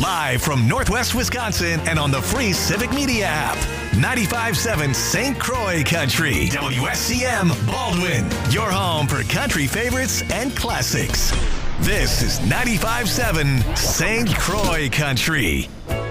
Live from Northwest Wisconsin and on the free Civic Media app. 95.7 St. Croix Country. WSCM Baldwin. Your home for country favorites and classics. This is 95.7 St. Croix Country.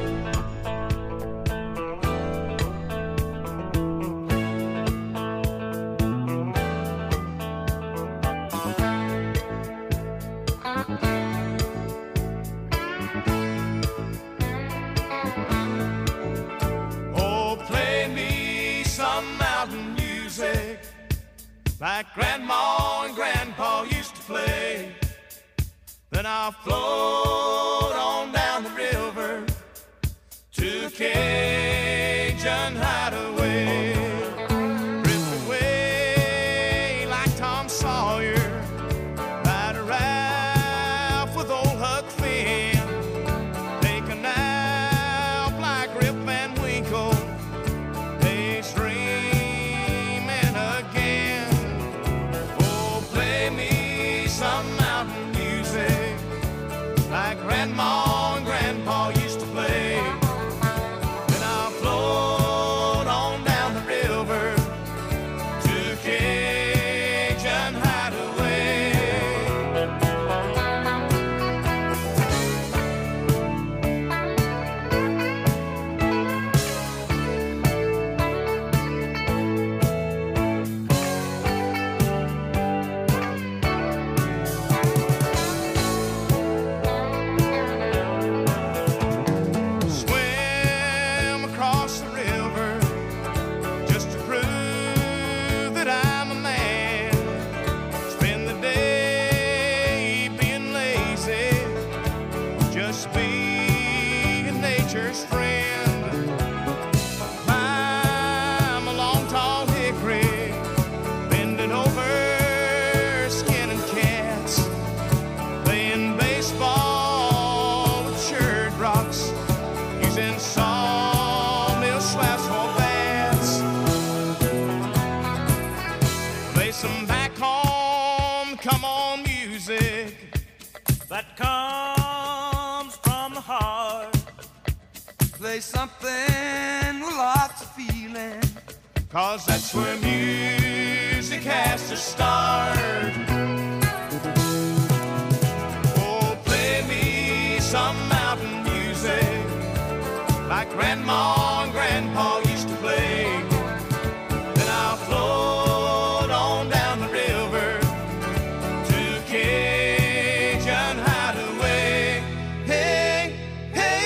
Like Grandma and Grandpa used to play. Then I'll float on down the river to Cajun Hideaway. Drift away like Tom Sawyer, ride a raft with old Huck Finn, take a nap like Rip Van Winkle, daydreaming again. Some mountain music like Grandma and Grandpa used to play. Then I'll float on down the river to Cajun Hideaway. That comes from the heart. Play something with lots of feeling, 'cause that's where music has to start. Oh, play me some mountain music like Grandma and Grandpa used to play. Then I'll float on down the river to Cajun Hideaway. Hey, hey.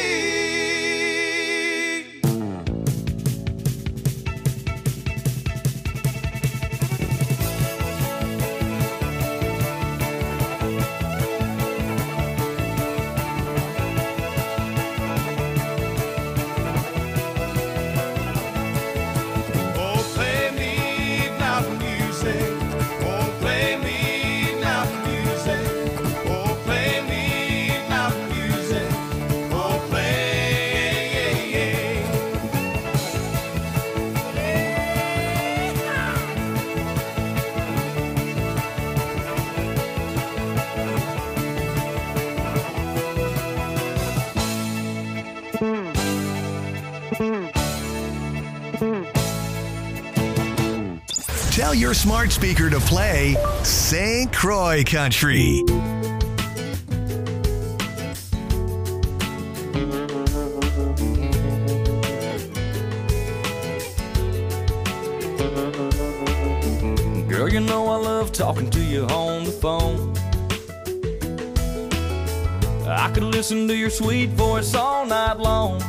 Oh, play me mountain music. Oh, play me mountain music. Oh, play me mountain music. Oh, play. Tell your smart speaker to play St. Croix Country. Girl, you know I love talking to you on the phone. I could listen to your sweet voice all night long.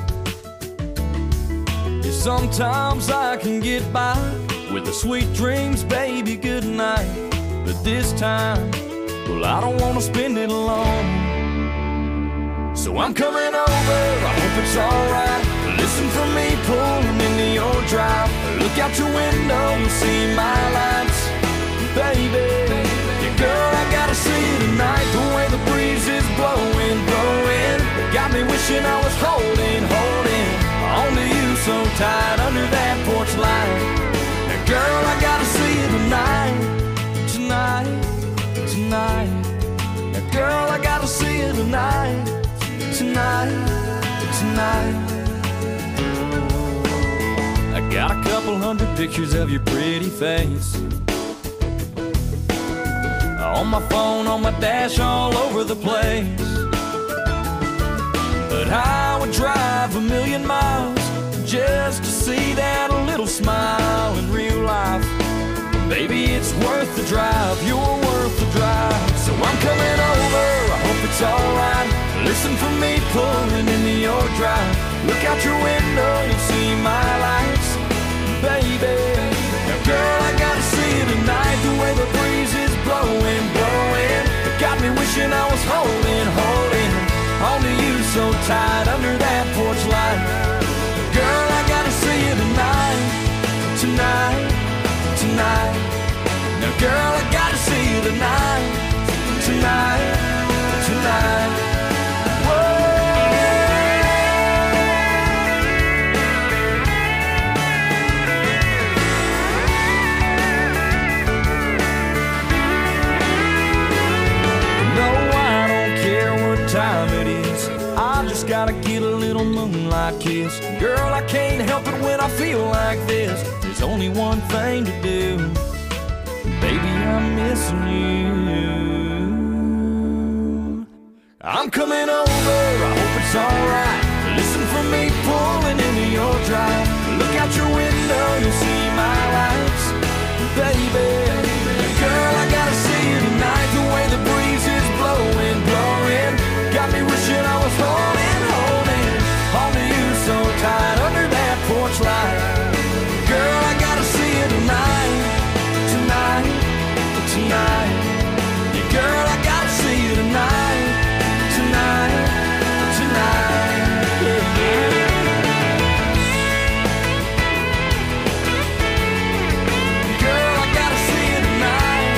Yeah, sometimes I can get by with the sweet dreams, baby, good night. But this time, well, I don't want to spend it alone. So I'm coming over, I hope it's alright. Listen for me pulling into your drive. Look out your window, you'll see my lights. Baby, yeah, girl, I gotta see you tonight. The way the breeze is blowing, blowing, got me wishing I was holding onto you so tight under that porch light. Now, girl, I gotta see you tonight, tonight, tonight. Now, girl, I gotta see you tonight, tonight, pictures of your pretty face. On my phone, on my dash, all over the place. But I would drive 1,000,000 miles just to see that little smile in real life. Baby, it's worth the drive, you're worth the drive. So I'm coming over, I hope it's alright. Listen for me pulling into your drive. Look out your window, you'll see my lights. Baby, now girl, I gotta see you tonight. The way the breeze is blowing, blowing. It got me wishing I was holding onto you so tight under that porch light. Girl, I gotta see you tonight, tonight, tonight. Now girl, I gotta see you tonight, tonight, tonight. Time it is, I just gotta get a little moonlight kiss. Girl, I can't help it when I feel like this. There's only one thing to do. Baby, I'm missing you. I'm coming over, I hope it's alright. Listen for me pulling into your drive. Look out your window, you'll see my lights. Baby, girl, I gotta see you tonight. The way the breeze is blowing, blowing. Got me wishing I was holding onto you so tight under that porch light. Girl, I gotta see you tonight, tonight, tonight. Yeah, girl, I gotta see you tonight, tonight, tonight. Yeah, yeah. Girl, I gotta see you tonight.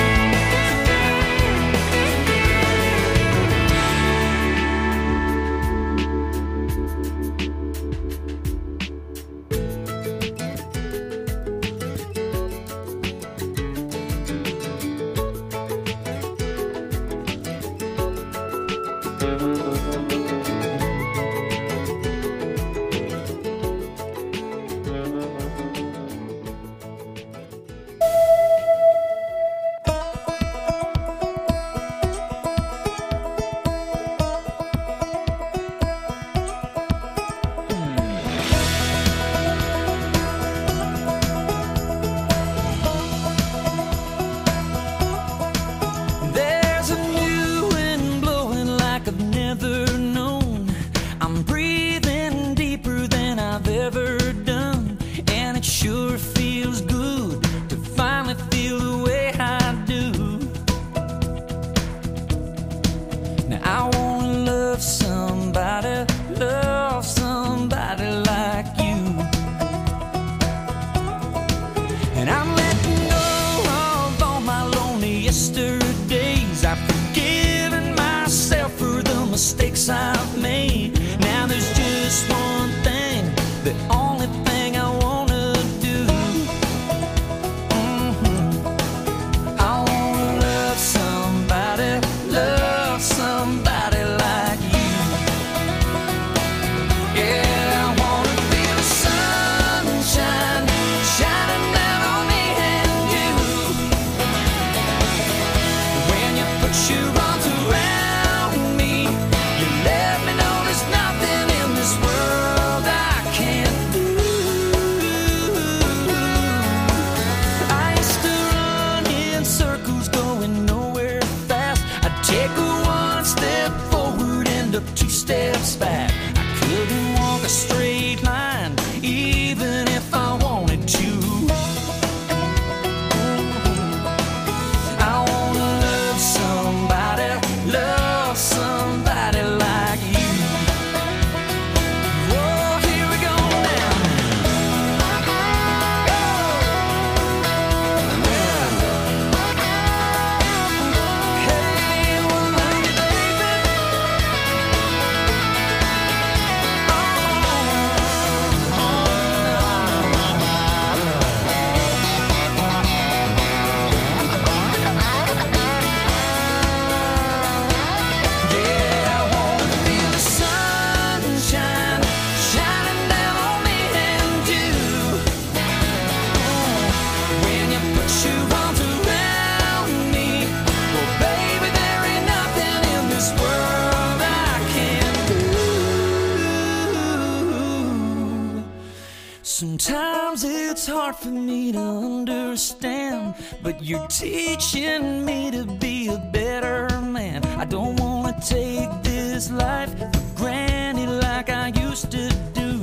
Sometimes it's hard for me to understand, but you're teaching me to be a better man. I don't wanna take this life for granted like I used to do.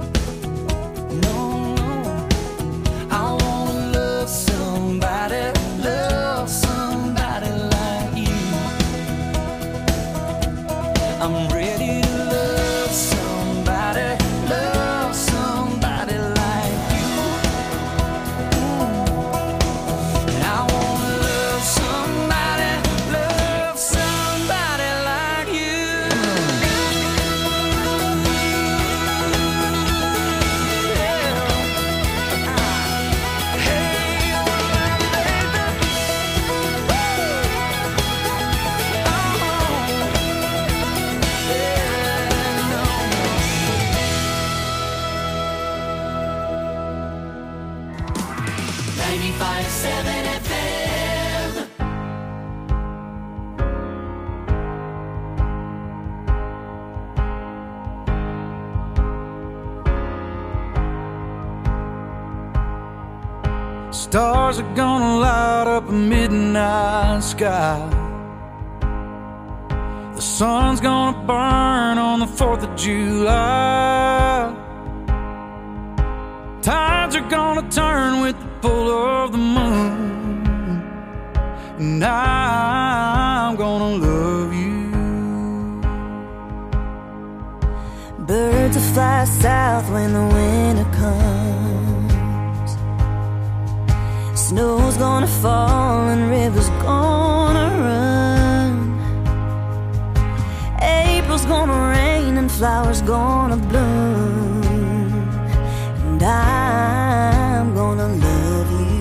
No, no, I wanna love somebody like you. I'm ready to love somebody like you. I wanna love somebody like you. Stars are gonna light up a midnight sky. The sun's gonna burn on the 4th of July. Tides are gonna turn with the pull of the moon. And I'm gonna love you. Birds will fly south when the winter comes. Snow's gonna fall and rivers gonna run. April's gonna rain and flowers gonna bloom. And I'm gonna love you.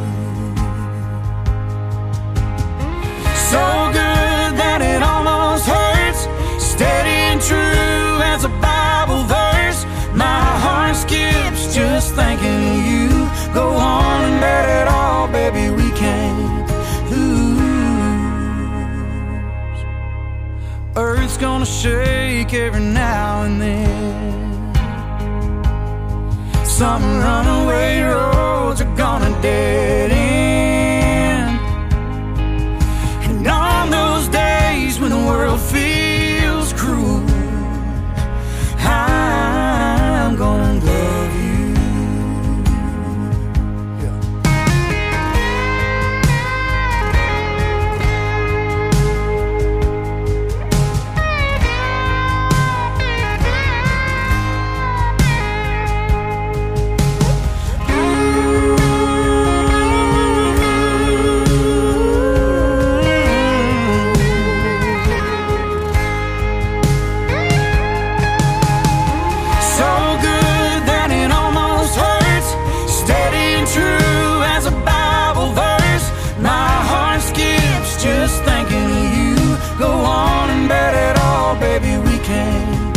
So good that it almost hurts. Steady and true as a Bible verse. My heart skips just thinking of you. Go on and bet it all, baby, we can't lose. Earth's gonna shake every now and then. Some runaway roads are gonna dead end. And on those days when the world feels cruel, I'm gonna love you. Baby, we can't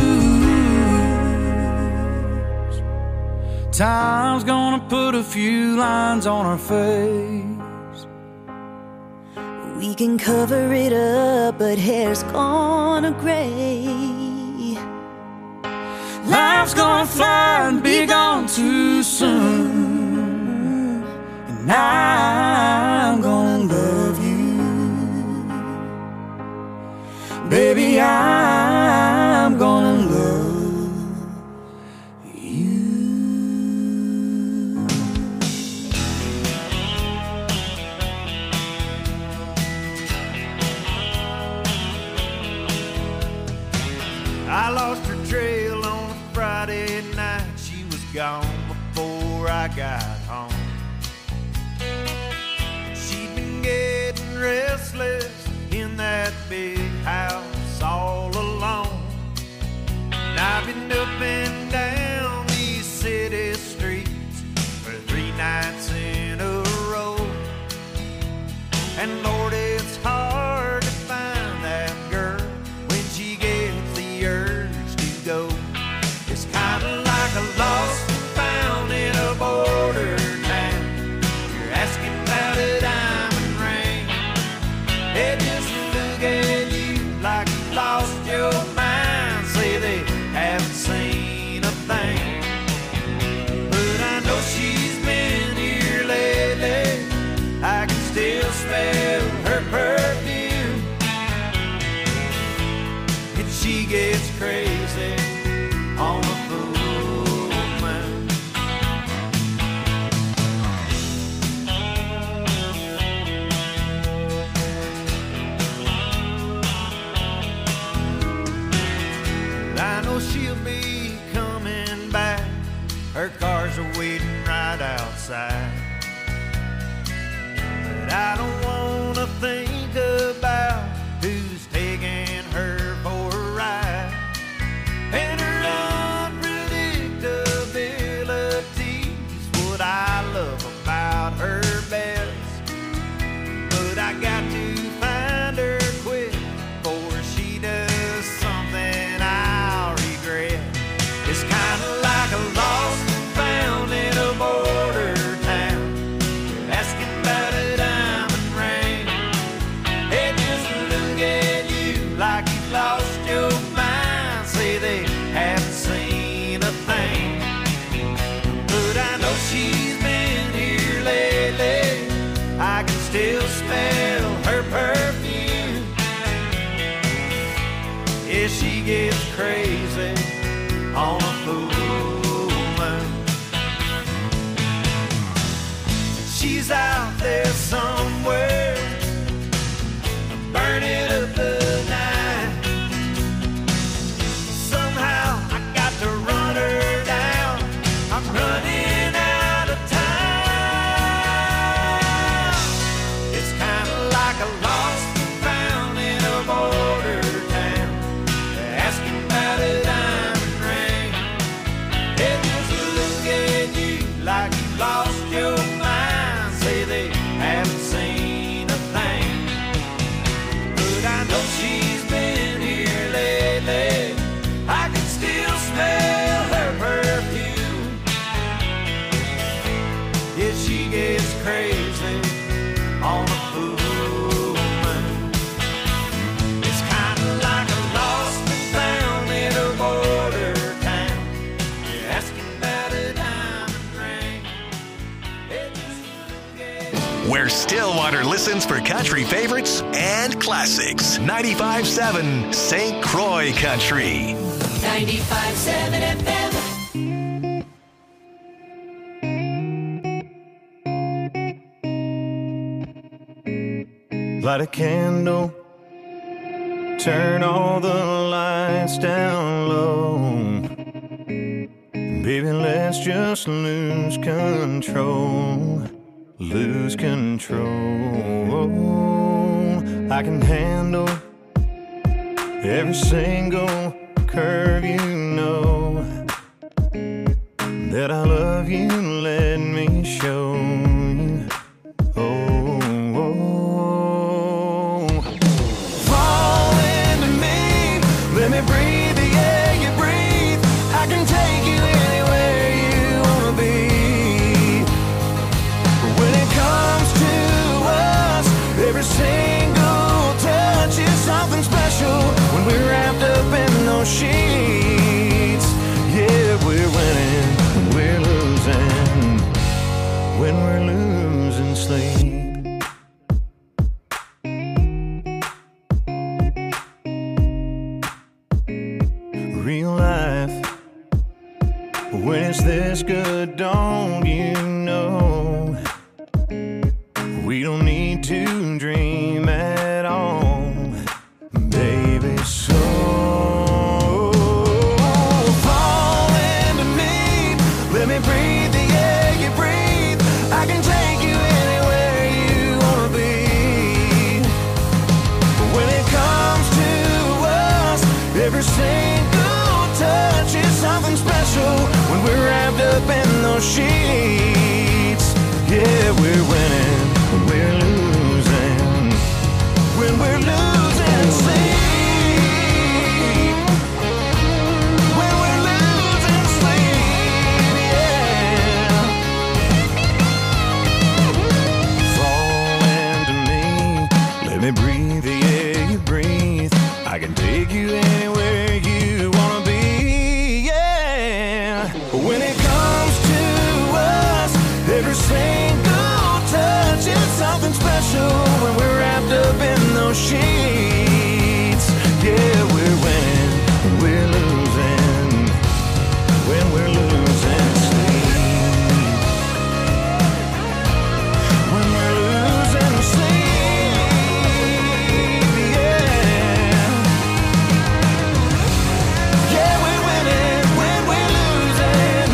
lose. Time's gonna put a few lines on our face. We can cover it up, but hair's gonna gray. Life's gonna fly and be gone too soon. And I'm gonna love you. Baby, I'm gonna love you. I lost her trail on a Friday night. She was gone before I got home. She'd been getting restless in that big house all alone. And I've been up and down these city streets for 3 nights in a row. And Lord, it's hard to find that girl when she gets the urge to go. It's kind of like a lost and found in a border town. You're asking about a diamond ring. They just look at you like you lost your mind. Say they haven't seen a thing. Yeah, she gets crazy on a full moon. She's out there somewhere, burning up the night. Somehow I got to run her down. I'm running out of time. It's kind of like a lost and found in a border town, asking about a diamond ring. They just look at you like you lost your mind. Say they haven't seen a thing, but I know she's been here lately. I can still smell her perfume. Yeah, she gets crazy on a full moon. It's kind of like a lost and found in a border town. You're asking about a diamond ring. They just look at Where Stillwater listens for country favorites and classics. 95.7 St. Croix Country. 95.7 FM. Light a candle, turn all the lights down low. Baby, let's just lose control. Lose control. I can handle every single curve, you know that I love you, let me show you. Oh, fall into me, let me breathe the air you breathe. I can take you anywhere you wanna be. But when it comes to us, every single touch is something special. When we're wrapped up in those sheets, yeah, we're winning, we're losing. When we're losing sleep. Real life, when it's this good, don't you know? We don't need to dream at all, baby, so fall into me, let me breathe the air you breathe. I can take you anywhere you wanna be. But when it comes to us, every single touch is something special. When we're wrapped up in those sheets, yeah, we're winning, we're losing. When we're losing sleep, when we're losing sleep, yeah. Fall into me, let me breathe the air you breathe. I can take you anywhere you wanna be, yeah. But when it comes to us, every single touch is something special. When we're wrapped up in those sheets, yeah, we're winning, we're losing. When we're losing sleep, when we're losing sleep, yeah. Yeah, we're winning when we're losing.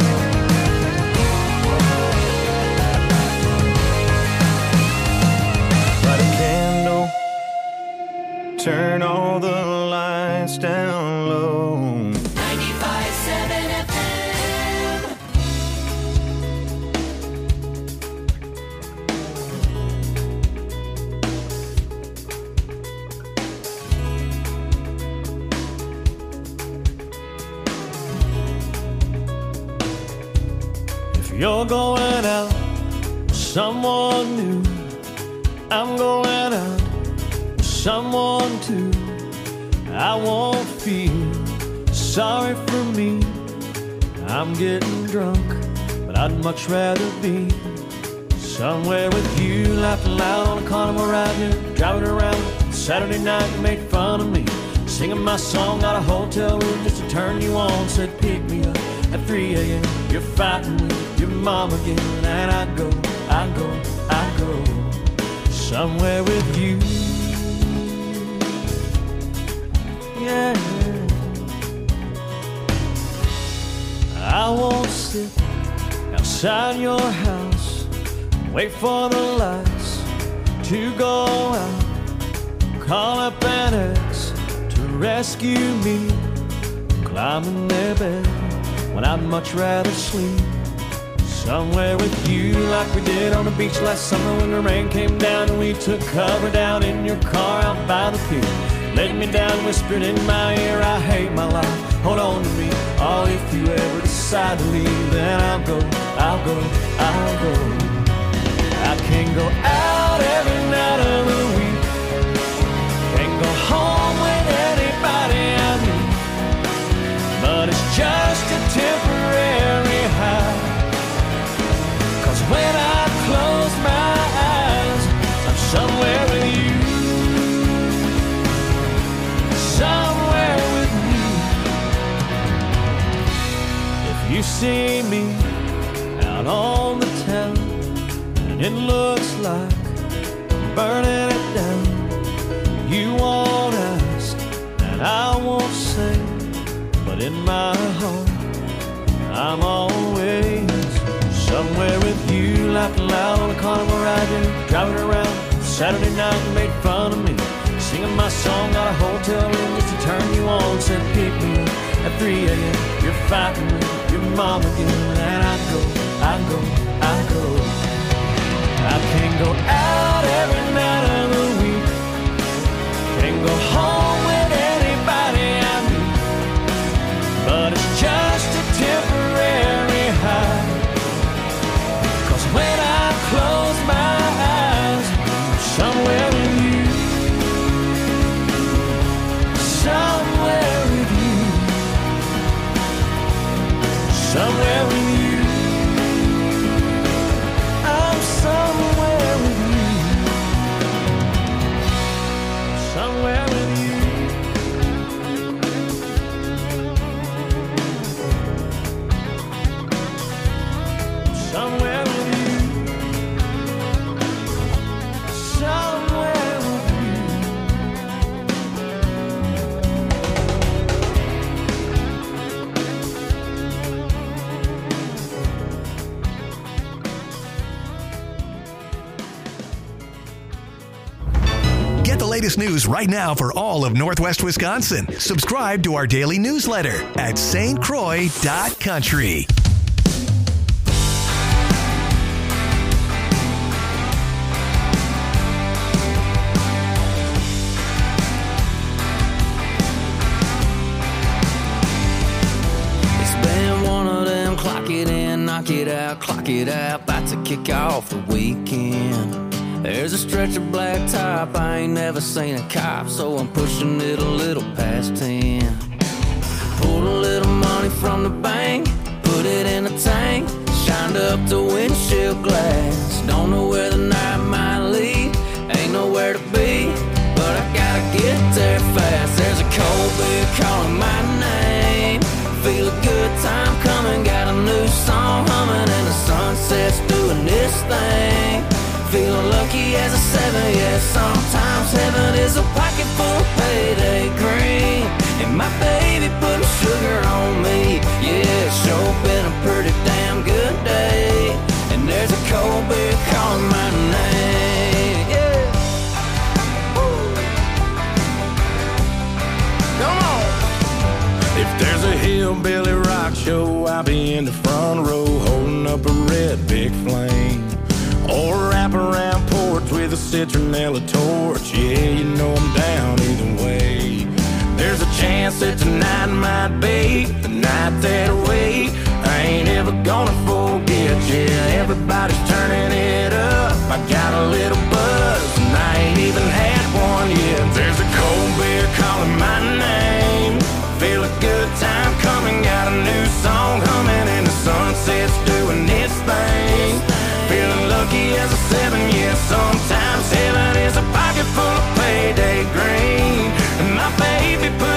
Light a candle, turn all the lights down low. 95.7 FM. If you're going out with someone new, I'm going out with someone too. I won't feel sorry for me. I'm getting drunk, but I'd much rather be somewhere with you, laughing loud on a carnival ride here, driving around Saturday night. You made fun of me, singing my song. Got a hotel room just to turn you on. Said pick me up at 3 a.m. You're fighting with your mom again. And I go somewhere with you. Yeah, I won't sit outside your house, wait for the lights to go out, call up an ex to rescue me, climb in their bed when I'd much rather sleep somewhere with you, like we did on the beach last summer when the rain came down and we took cover down in your car out by the pier. Laid me down, whispered in my ear, I hate my life, hold on to me. Oh, if you ever decide to leave, then I'll go. I can go out every night of the week, can go home with anybody I meet, but it's just a temporary high. 'Cause when I close my eyes, I'm somewhere with you. Somewhere with you. If you see me out on the town and it looks like I'm burning it down, you won't ask and I won't say, but in my heart I'm always somewhere with you. Laughing loud on the carnival ride, driving around Saturday night and made fun of me, singing my song. Got a hotel room just to turn you on. Said pick me up at 3 a.m. You're fighting with your mom again. And I go. I can go out every night of the week, can go home with anybody I meet, but it's just a temporary high. 'Cause when I close my eyes, I'm somewhere with you. Somewhere with you. Somewhere with you. I'm somewhere with you. Somewhere with you. Somewhere with you. Somewhere with you. Get the latest news right now for all of Northwest Wisconsin. Subscribe to our daily newsletter at stcroix.country. It's been one of them clock it in, knock it out, clock it out, about to kick off the weekend. There's a stretch of blacktop, I ain't never seen a cop, so I'm pushing it a little past 10. Pulled a little money from the bank, put it in a tank, shined up the windshield glass. Don't know where the night might lead, ain't nowhere to be, but I gotta get there fast. There's a cold beer calling my name, feel a good time coming, got a new song humming, and the sunset's doing this thing. Feeling lucky as a 7, yeah, sometimes heaven is a pocket full of payday green. And my baby putting sugar on me, yeah, it's sure been a pretty damn good day. And there's a cold beer calling my name, yeah. Woo. Come on. If there's a hillbilly rock show, I'll be in the front row holding up a red big flame. Or wrap around porch with a citronella torch. Yeah, you know I'm down either way. There's a chance that tonight might be the night that I wait. I ain't ever gonna forget. Yeah, everybody's turning it up. I got a little buzz and I ain't even had one yet. There's a cold beer calling my name. Feel a good time coming, got a new song humming, and the sunset's doing its thing. Feeling lucky as a 7, yeah, sometimes heaven is a pocket full of payday green. And my baby put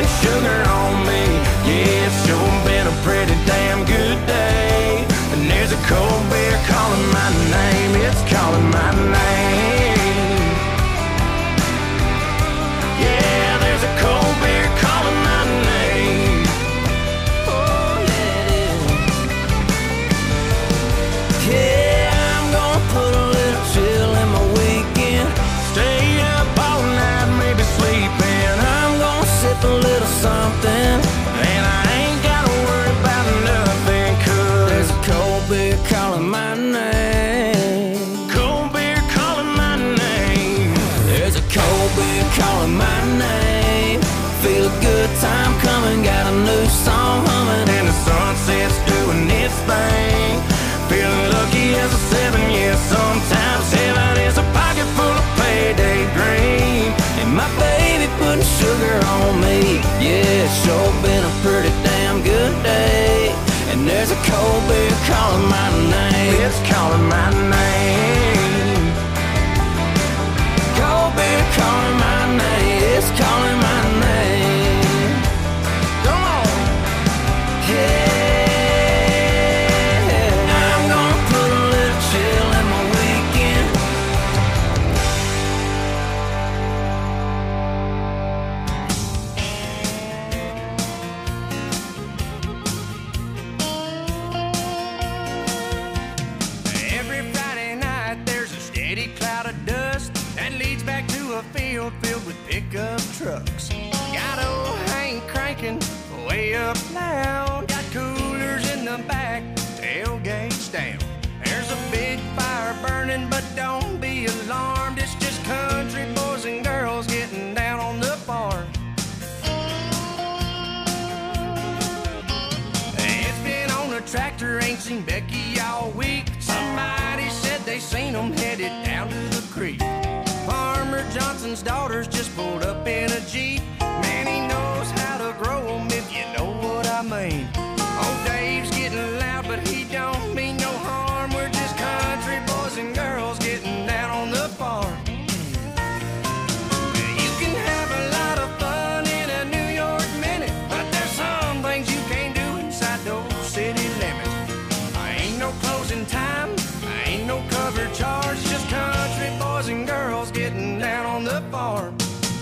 something, and I ain't gotta worry about nothing, 'cause there's a cold beer calling my name. Cold beer calling my name. There's a cold beer calling my name. Feel a good time coming, got a new song humming, and the sunset's doing its thing. Feeling lucky as a 7 year. Sometimes heaven is a pocket full of payday dream, and my baby putting sugar on me. Yeah, it's sure been a pretty damn good day. And there's a cold beer calling my name. It's calling my name. Cold beer calling my name. It's calling my name. Come on. Yeah. Filled with pickup trucks. Got old Hank cranking way up loud. Got coolers in the back, tailgates down. There's a big fire burning, but don't be alarmed. It's just country boys and girls getting down on the farm. It's been on a tractor, ain't seen Becky all week. Somebody said they seen them headed down to the creek. Farmer Johnson's daughters just pulled up in a Jeep. Man, he knows how to grow 'em, if you know what I mean. Oh, Dave's getting loud, but he don't mean no harm. We're just country boys and girls getting down on the farm. You can have a lot of fun in a New York minute, but there's some things you can't do inside those city limits. Ain't no closing time, ain't no cover charge, just country boys and girls getting down on the farm.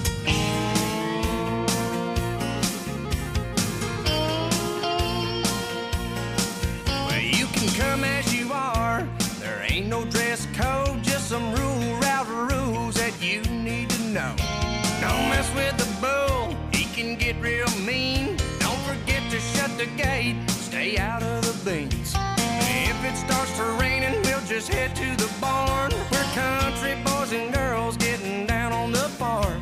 Well, you can come as you are, there ain't no dress code, just some route rules that you need to know. Don't mess with the bull, he can get real mean. Don't forget to shut the gate, stay out of the beans. If it starts to raining, we'll just head to the barn. We're country boys and girls getting down on the farm.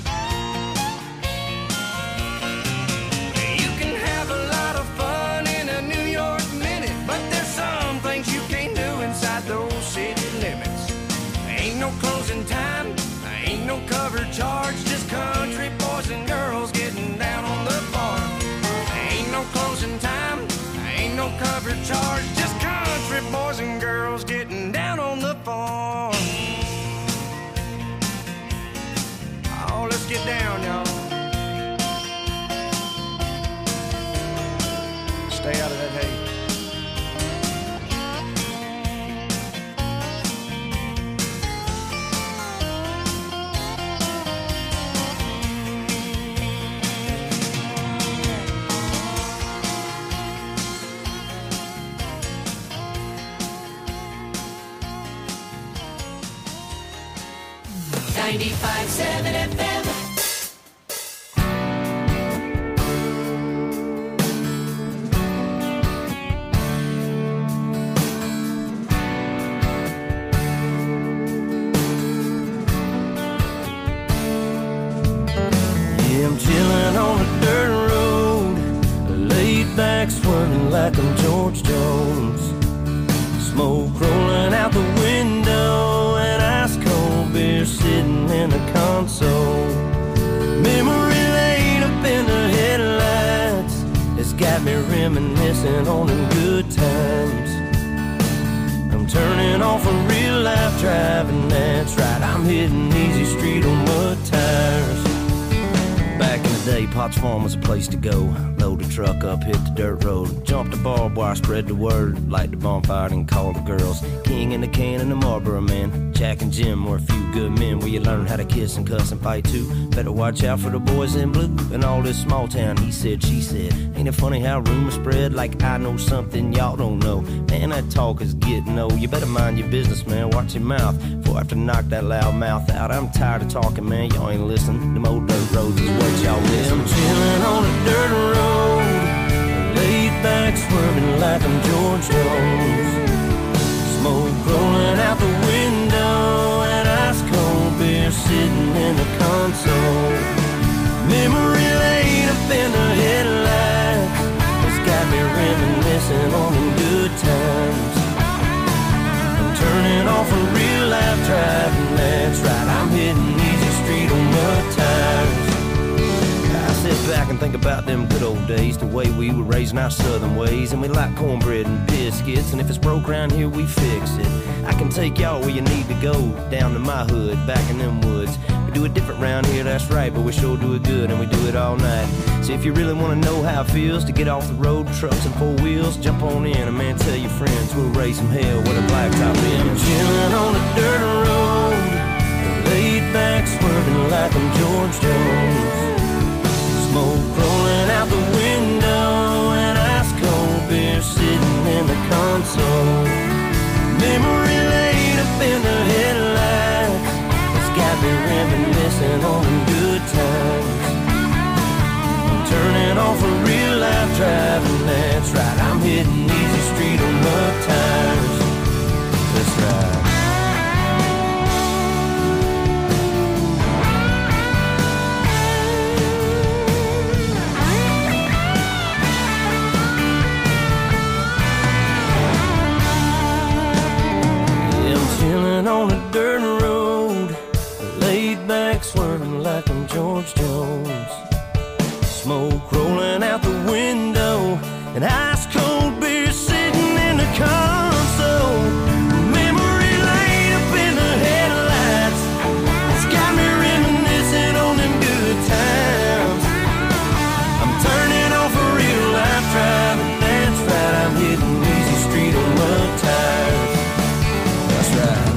You can have a lot of fun in a New York minute, but there's some things you can't do inside those city limits. Ain't no closing time, ain't no cover charge, just country boys and girls getting down on the farm. Ain't no closing time, ain't no cover charge, just country boys and girls getting down on the farm. Oh, let's get down, y'all. Stay out of that hay. FM. I'm chilling on a dirt road, laid back swerving like I'm George Jones. Smoke rolling out the window and ice cold beer sitting in the console. Memory laid up in the headlights, it's got me reminiscing on them good times. I'm turning off a real life driving, that's right, I'm hitting easy street on mud tires. Back in the day, Potts Farm was a place to go. Load the truck up, hit the dirt road, jump the barbed wire, spread the word, light the bonfire and call the girls. King in the can and the Marlboro man, Jack and Jim were a few good men where you learn how to kiss and cuss and fight too. Better watch out for the boys in blue and all this small town he said, she said. Ain't it funny how rumors spread like I know something y'all don't know? Man, that talk is getting old. You better mind your business, man. Watch your mouth before I have to knock that loud mouth out. I'm tired of talking, man. Y'all ain't listening. Them old dirt roads is what y'all miss. I'm chilling on a dirt road, laid back swerving like I'm George Jones. Smoke rolling out the window and ice cold beer sitting in the console. Memory laid up in the headlights, it's got me reminiscing on the good times. I'm turning off a real life driving, that's right, I'm hitting easy street on mud tires. I sit back and think about them good old days, the way we were raising our southern ways. And we like cornbread and biscuits, and if it's broke around here, we fix it. I can take y'all where you need to go, down to my hood, back in them woods. We do it different round here, that's right, but we sure do it good, and we do it all night. So if you really want to know how it feels to get off the road, trucks and four wheels, jump on in, and man, tell your friends we'll raise some hell with a blacktop in. I'm chilling on a dirt road, laid back swerving like I'm George Jones. Smoke rolling out the window and ice cold beer sitting in the console. Memory laid up in the headlights, it's got me reminiscing on the good times. I'm turning off a real life driving, that's right, I'm hitting easy street on mud tires. That's right. On a dirt road, laid back swerving like I'm George Jones. Smoke rolling out the window and ice cold beer sitting in the console. Memory laid up in the headlights, it's got me reminiscing on them good times. I'm turning off a real life driving, that's right, I'm hitting easy street on mud tires. That's right.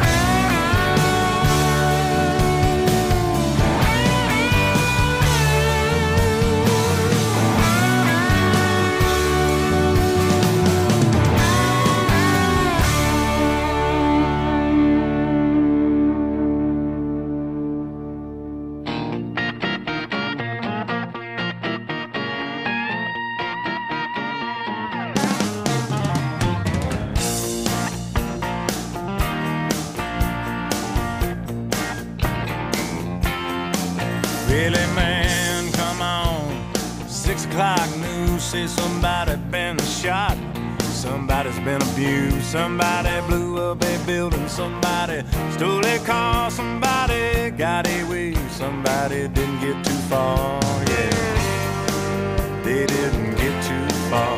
Really, man, come on. 6 o'clock news says somebody been shot. Somebody's been abused. Somebody blew up a building. Somebody stole a car. Somebody got away. Somebody didn't get too far. Yeah, they didn't get too far.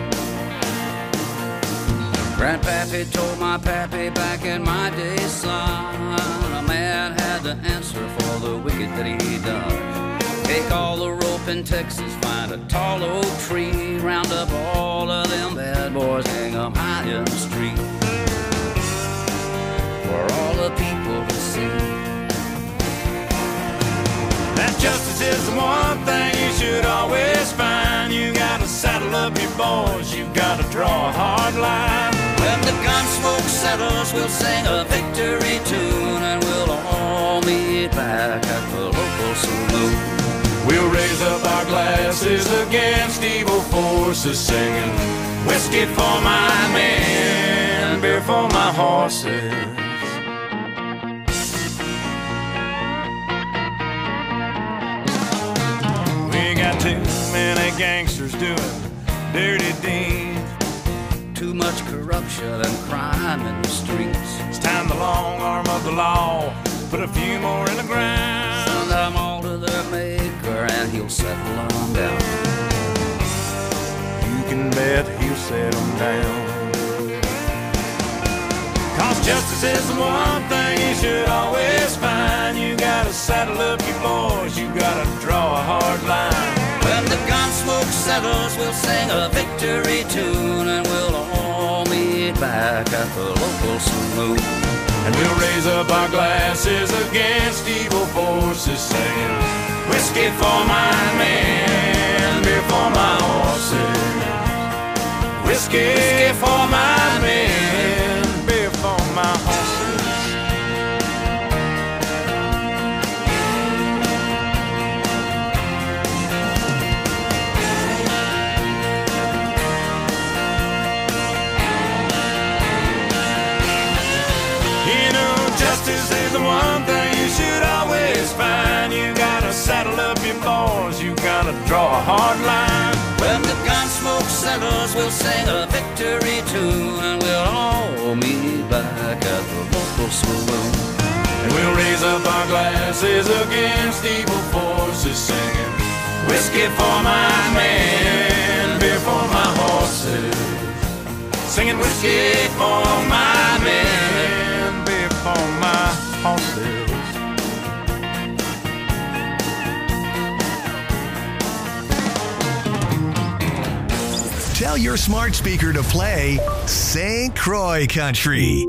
Grandpappy told my pappy back in my day, son, a man had to answer for the wicked that he done. Take all the rope in Texas, find a tall oak tree, round up all of them bad boys, hang them high in the street for all the people to see. That justice is the one thing you should always find. You gotta saddle up your boys, you gotta draw a hard line. When the gun smoke settles, we'll sing a victory tune, and we'll all meet back at the local saloon. We'll raise up our glasses against evil forces, singing whiskey for my men, beer for my horses. We got too many gangsters doing dirty deeds. Too much corruption and crime in the streets. It's time the long arm of the law put a few more in the ground. Send them all to their maker and he'll settle them down. You can bet he'll settle them down. 'Cause justice is the one thing you should always find. You gotta saddle up your boys, you gotta draw a hard line. When the gun smoke settles, we'll sing a victory tune, and we'll all meet back at the local saloon. And we'll raise up our glasses against evil forces, singing, whiskey for my men, beer for my horses. Whiskey for my men, beer for my horses. You know, justice is the one thing you should always find. You gotta saddle up your boys, you gotta draw a hard line. When the gun smoke settles, we'll sing a victory tune, and we'll all meet back at the local saloon. And we'll raise up our glasses against evil forces, singing, whiskey for my men, beer for my horses. Singing whiskey for my men, beer for my horses. Tell your smart speaker to play St. Croix Country.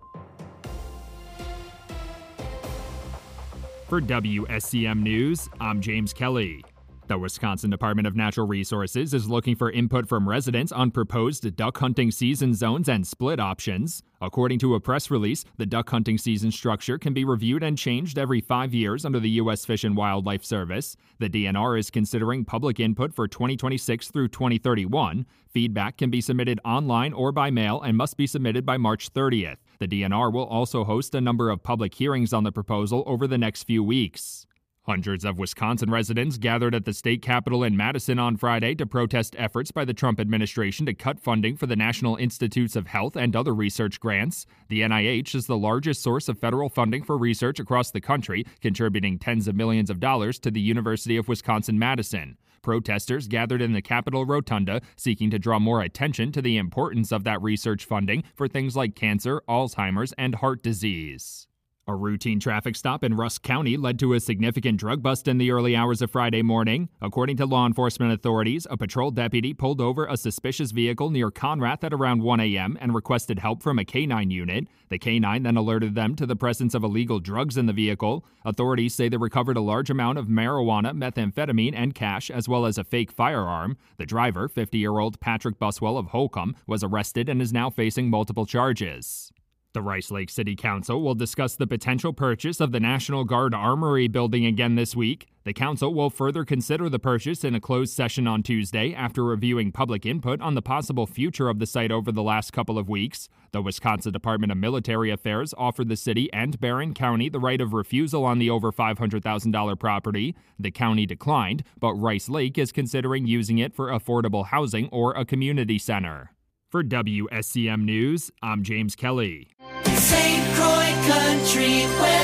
For WSCM News, I'm James Kelly. The Wisconsin Department of Natural Resources is looking for input from residents on proposed duck hunting season zones and split options. According to a press release, the duck hunting season structure can be reviewed and changed every 5 years under the U.S. Fish and Wildlife Service. The DNR is considering public input for 2026 through 2031. Feedback can be submitted online or by mail and must be submitted by March 30th. The DNR will also host a number of public hearings on the proposal over the next few weeks. Hundreds of Wisconsin residents gathered at the state capitol in Madison on Friday to protest efforts by the Trump administration to cut funding for the National Institutes of Health and other research grants. The NIH is the largest source of federal funding for research across the country, contributing tens of millions of dollars to the University of Wisconsin-Madison. Protesters gathered in the Capitol Rotunda, seeking to draw more attention to the importance of that research funding for things like cancer, Alzheimer's, and heart disease. A routine traffic stop in Rusk County led to a significant drug bust in the early hours of Friday morning. According to law enforcement authorities, a patrol deputy pulled over a suspicious vehicle near Conrath at around 1 a.m. and requested help from a K-9 unit. The K-9 then alerted them to the presence of illegal drugs in the vehicle. Authorities say they recovered a large amount of marijuana, methamphetamine, and cash, as well as a fake firearm. The driver, 50-year-old Patrick Buswell of Holcomb, was arrested and is now facing multiple charges. The Rice Lake City Council will discuss the potential purchase of the National Guard Armory building again this week. The council will further consider the purchase in a closed session on Tuesday after reviewing public input on the possible future of the site over the last couple of weeks. The Wisconsin Department of Military Affairs offered the city and Barron County the right of refusal on the over $500,000 property. The county declined, but Rice Lake is considering using it for affordable housing or a community center. For WSCM News, I'm James Kelly. St. Croix Country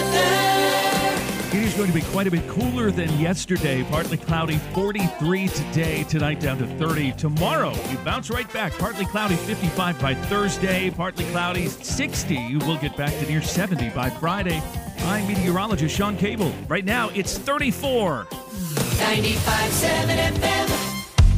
weather. It is going to be quite a bit cooler than yesterday. Partly cloudy, 43 today. Tonight down to 30. Tomorrow, you bounce right back. Partly cloudy, 55 by Thursday. Partly cloudy, 60. You will get back to near 70 by Friday. I'm meteorologist Sean Cable. Right now, it's 34. 95.7 FM.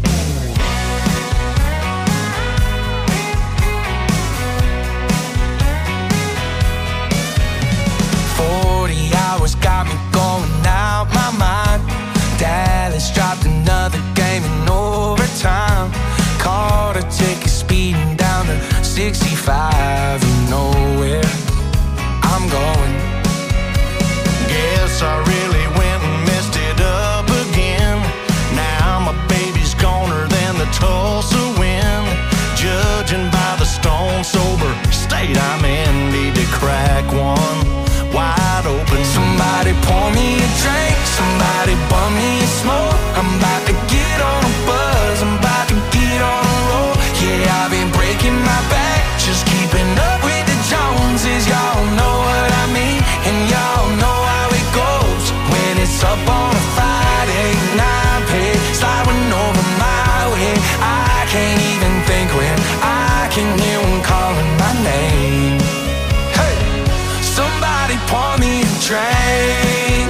40 hours got me going out my mind. Dallas dropped another game in overtime. Caught a ticket speeding down to 65. You know where I'm going. Guess I really went and messed it up again. Now my baby's goner than the Tulsa wind. Judging by the stone sober state I'm in, need to crack one wide open. Somebody pour me a drink, somebody bum me a smoke. I'm about to get on a buzz, I'm about to get on a roll. Yeah, I've been breaking my back, just keeping up with the Joneses. Y'all know what I mean, and y'all know how it goes. When it's up on a Friday night, pay sliding over my way. I can't even think when I can hear one calling my name. Somebody pour me a drink.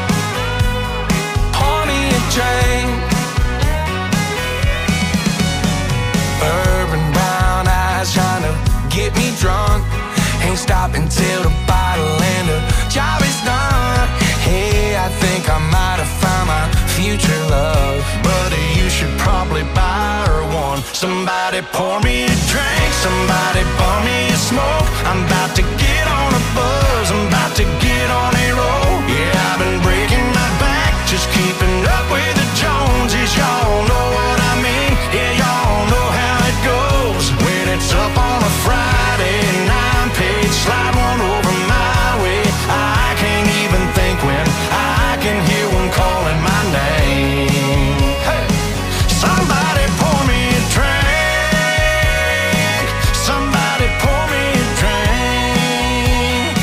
Pour me a drink. Bourbon brown eyes trying to get me drunk. Ain't stopping till the job is done. Hey, I think I might have found my future love. Buddy, you should probably buy her one. Somebody pour me a drink, somebody bum me a smoke. I'm about to get on a buzz, I'm about to get on a roll. Yeah, I've been breaking my back, just keeping up with the Joneses. Y'all know what I mean, yeah, y'all know how it goes. When it's up on a Friday and I'm paid, slide one over my way. I can't even think when I can hear one calling my name. Hey, somebody pour me a drink, somebody pour me a drink.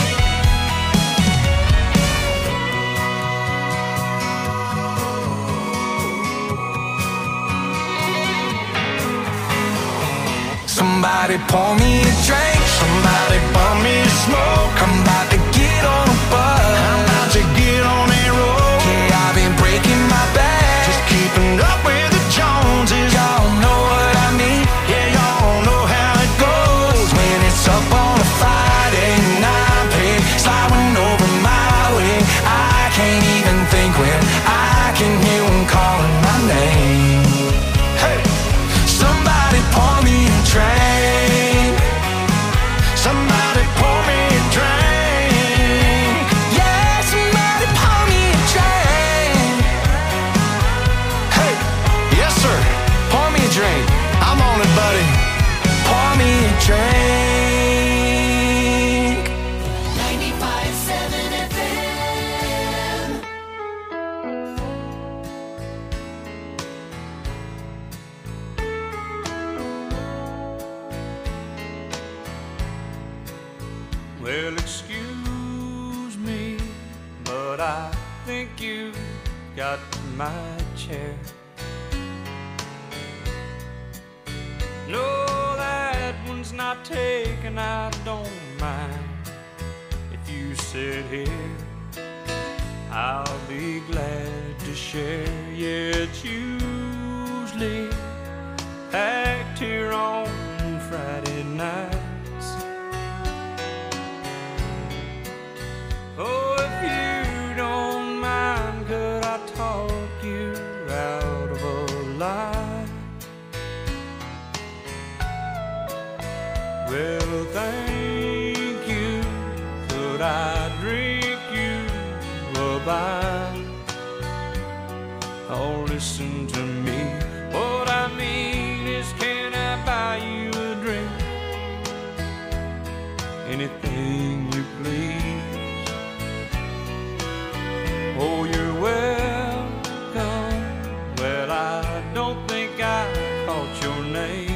Somebody pour me a drink, somebody bum me a smoke. I'm about to get on a bus, I'm about to get on a roll. Yeah, I've been breaking my back, just keeping up with the Joneses. Y'all know what I mean, yeah, y'all know how it goes. When it's up on a Friday and I'm paid, sliding over my way. I can't even think when I can hear one calling my name. Hey, somebody pour me a drink, somebody pour me a drink. Yeah, somebody pour me a drink. Hey, yes sir, pour me a drink. I'm on it, buddy. Pour me a drink. 95.7 FM. Well, excuse me, but I think you got my chair. No, that one's not taken, I don't mind. If you sit here, I'll be glad to share. Yeah, it's usually packed here on Friday nights. Oh, if you don't mind, could I talk you out of a lie? Well, thank you. Could I drink you a bite? Oh, listen to me. What I mean is, can I buy you a drink? Anything you please. Oh, you're welcome. Well, I don't think I caught your name.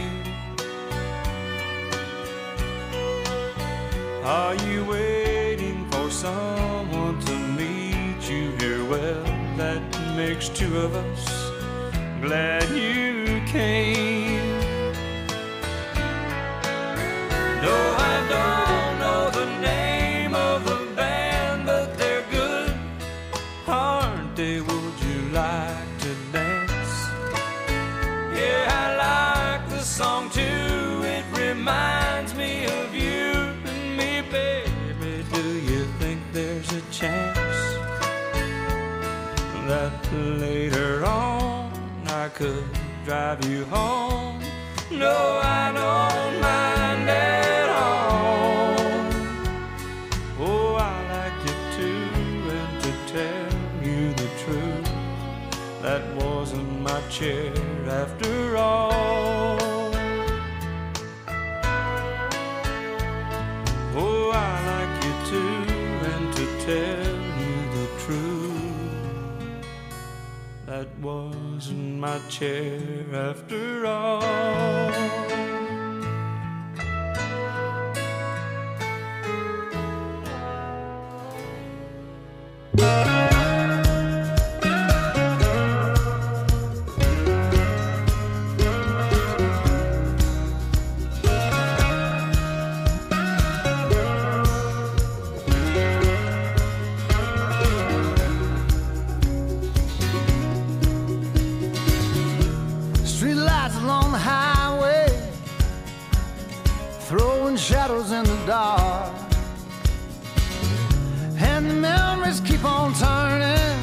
Are you waiting for someone to meet you here? Well, that makes two of us. Glad you came. No, I don't know the name of the band, but they're good, aren't they? Would you like to dance? Yeah, I like the song too. It reminds me of you and me, baby. Do you think there's a chance that later on I could drive you home? No, I don't mind at all. Oh, I like you too, and to tell you the truth, that wasn't my chair after all. Oh, I like you too, and to tell you the truth, that wasn't my chair after all. Shadows in the dark, and memories keep on turning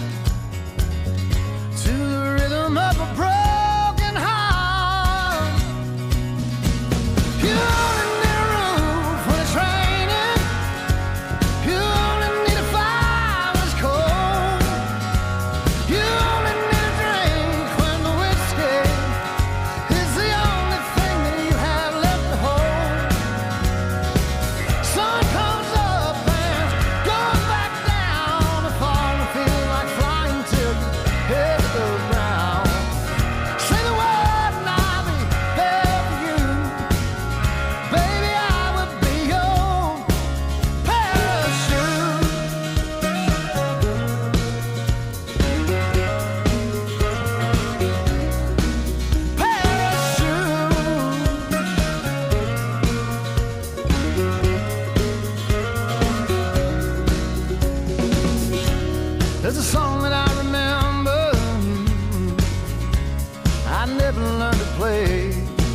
to the rhythm of a broken heart. You only need a roof when it's raining. You only need a fire when it's cold. You only need a drink when the whiskey is the only thing that you have left to hold. Sun comes up and goes back down. The fall feels like flying till you hit the ground. Say the word and I'll be there for you. Baby, I will be your parachute. There's a song that I remember I never learned to play,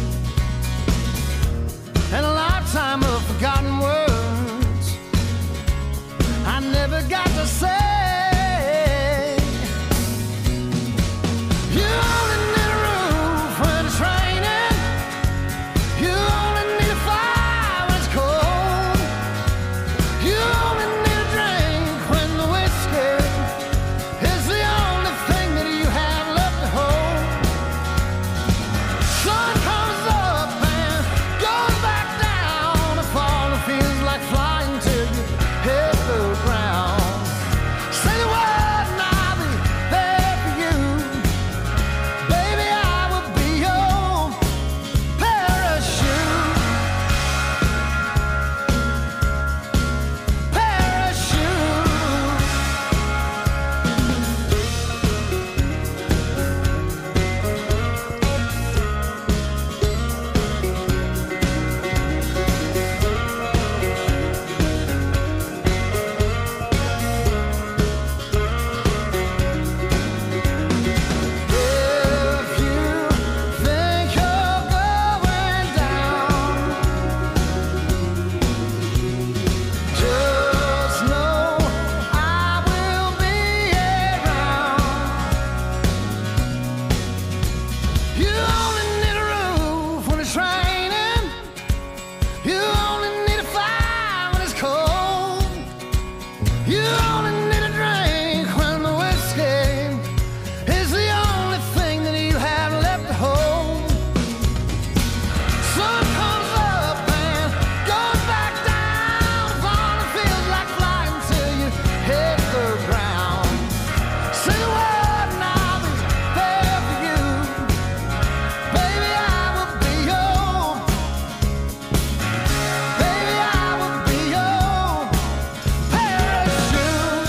and a lifetime of forgotten words I never got to say. You only need a roof when it's raining. You only need a fire when it's cold. You only need a drink when the whiskey is the only thing that you have left to hold. Sun comes up and goes back down. The fall feels like flying till you hit the ground. Say the word and I'll be there for you. Baby, I will be your parachute. Parachute. If you think you're going down, just know I will be around. You only need a roof when it's raining. You only need a fire when it's cold. You only need a drink when the whiskey is the only thing that you have left to hold. Sun comes up and goes back down. The fall feels like flying till you hit the ground. Say the word and I'll be there for you. Baby, I will be your. Baby, I will be your parachute.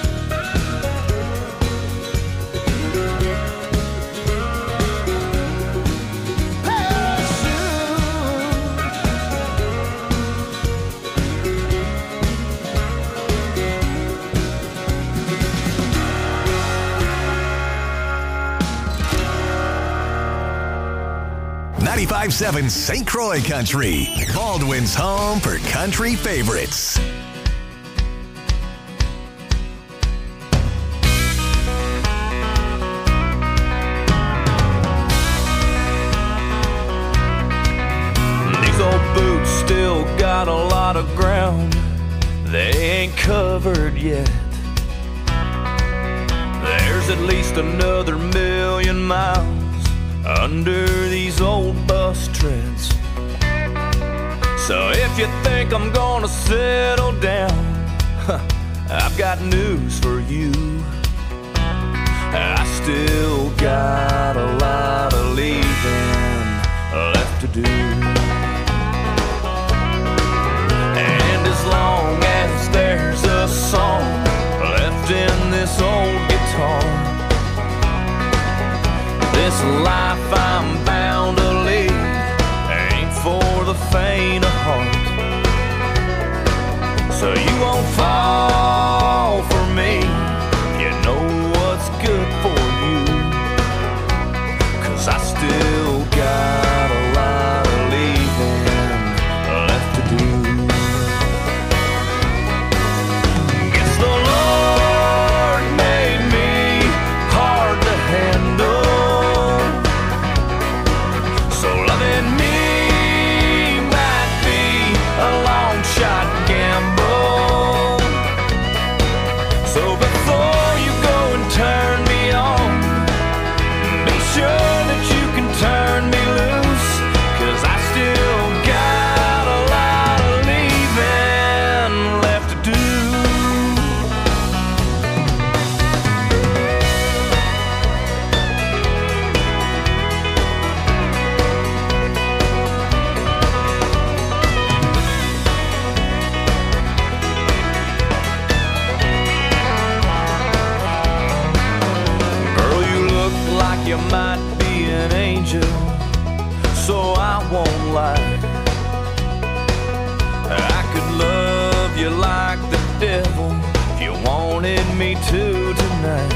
Parachute. 95.7 St. Croix Country, Baldwin's home for country favorites. These old boots still got a lot of ground they ain't covered yet. There's at least another 1,000,000 miles under these old bus treads. So if you think I'm gonna settle down, I've got news for you. I still got a lot of leaving left to do. And as long as there's a song left in this old guitar, this life I'm bound to lead ain't for the faint of heart. So you won't fall for me, you know what's good for you. 'Cause I still got a lot of leaving left to do. Guess the Lord you might be an angel, so I won't lie. I could love you like the devil if you wanted me to tonight.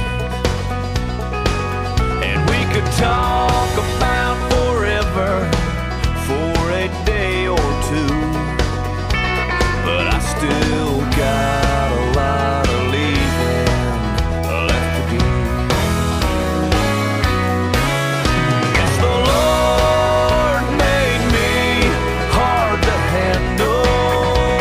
And we could talk about forever for a day or two, but I still got a lot of leaving left to do. Yes, the Lord made me hard to handle,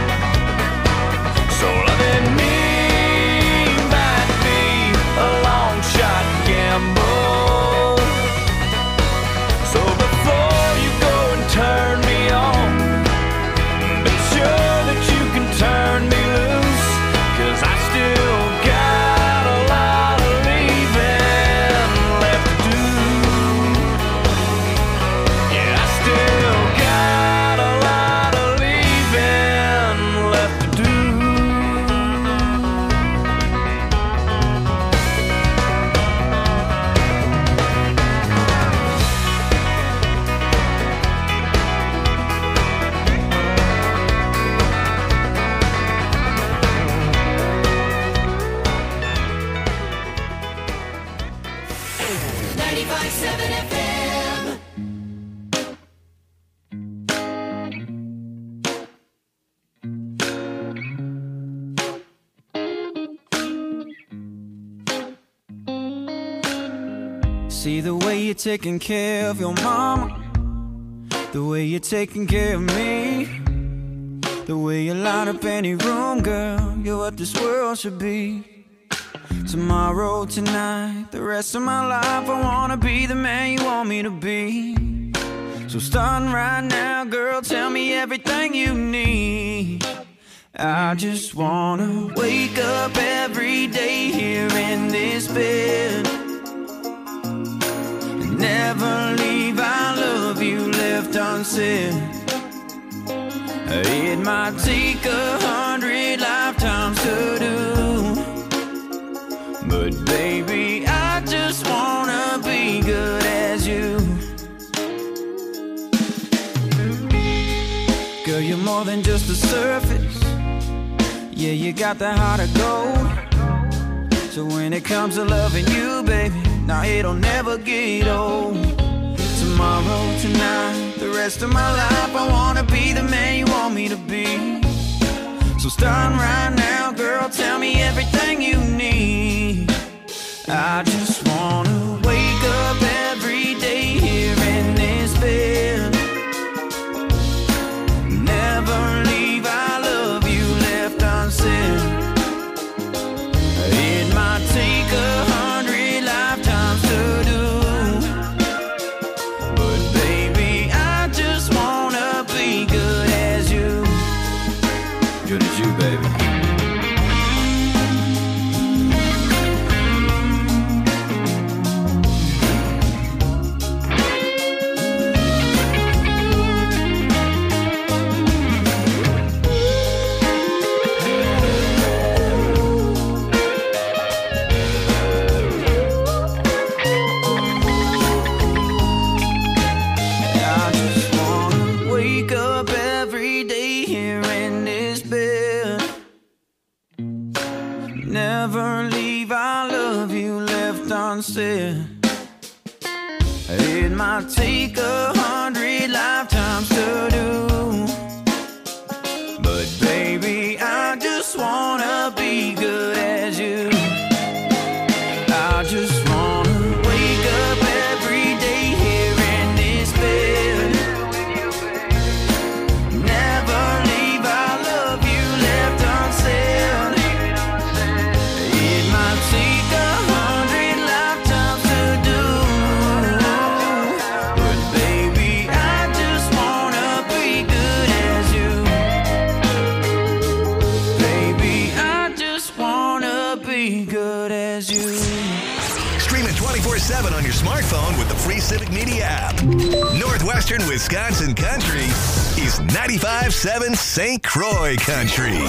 so loving me might be a long shot gamble. So before you go and turn me on, be sure that you can turn me loose, 'cause I still got a lot of leaving left to do. Yeah, I still got a lot of leaving left to do. 95.7 FM. See the way you're taking care of your mama, the way you're taking care of me, the way you light up any room, girl, you're what this world should be. Tomorrow, tonight, the rest of my life, I wanna be the man you want me to be. So starting right now, girl, tell me everything you need. I just wanna wake up every day here in this bed, and never leave I love you left unsaid. It might take 100 lifetimes to do, but baby, I just wanna be good as you. Girl, you're more than just the surface. Yeah, you got the heart of gold. So when it comes to loving you, baby, now it'll never get old. Tomorrow, tonight, the rest of my life, I wanna be the man you want me to be. So starting right now, girl, tell me everything you need. I just wanna wake up every day here in this bed, never leave I love you left unsaid. It might take 100 lifetimes to do, but baby, I just wanna be good as you. Good as you, baby. Never leave I love you left unsaid. It might take 100 lifetimes to do, but baby, I just wanna be good as you. I just wanna wake up every day here in this bed, never leave I love you left unsaid. It might take 100 lifetimes to do, but baby, I just wanna be good as you. Baby, I just wanna be good as you. Stream it 24/7 on your smartphone with the free Civic Media app. Northwestern Wisconsin Country is 95.7 St. Croix Country.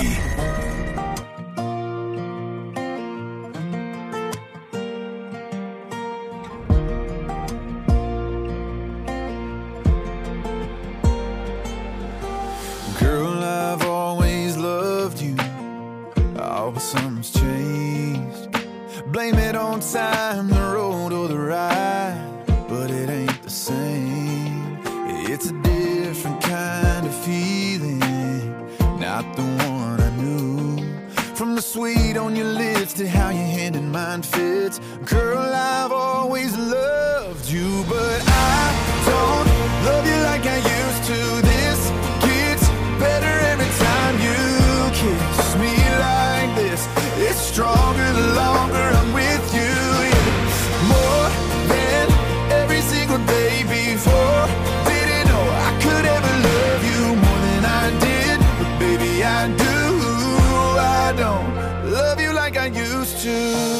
something's changed. Blame it on time, the road or the ride, but it ain't the same. It's a different kind of feeling, not the one I knew. From the sweet on your lips to how your hand in mine fits. Girl, I've always loved you, but I don't love you like I used to. This gets better every time you kiss me like this. It's stronger the longer I'm with you, yeah. More than every single day before. Didn't know I could ever love you more than I did, but baby I do. I don't love you like I used to.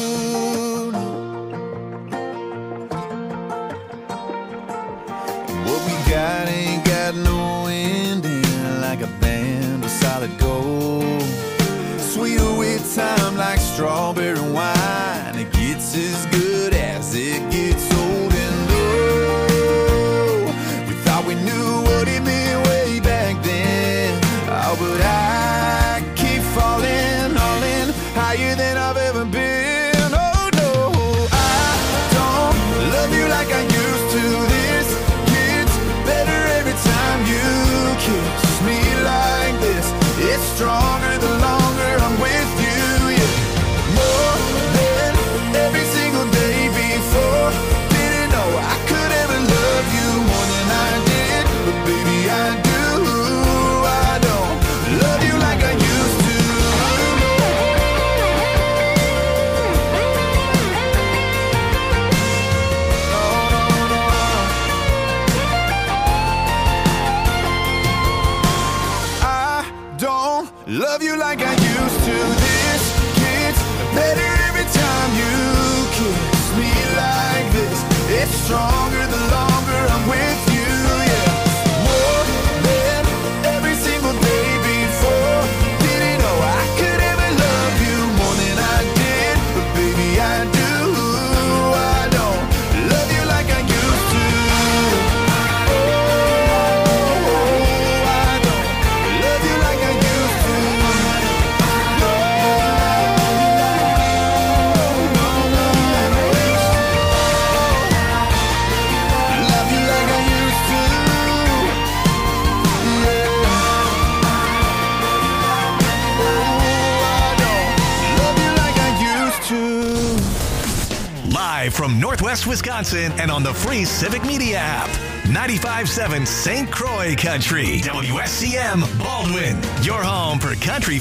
What we got ain't got no ending, like a band of solid gold. Sweeter with time like strawberry wine. It gets as good as it gets old. And oh, we thought we knew what it meant way back then. Oh, but I keep falling, all in, higher than I've ever been. Oh no, I don't love you like I used to. This gets better every time you kiss me like this. It's stronger the longer I'm with you, yeah. More than every single day before. Didn't know I could ever love you more than I did, but baby I do. I don't love you like I used to. Love you like I used to. This gets better every time you kiss me like this. It's stronger the longer I'm with you, yeah. More than every single day before. Didn't know I could ever love you more than I did, but baby I do. I don't love you like I used to. Oh, I don't love you like I used to. Live from Northwest Wisconsin and on the free Civic Media app. 95.7 St. Croix Country. WSCM Baldwin. Your home for country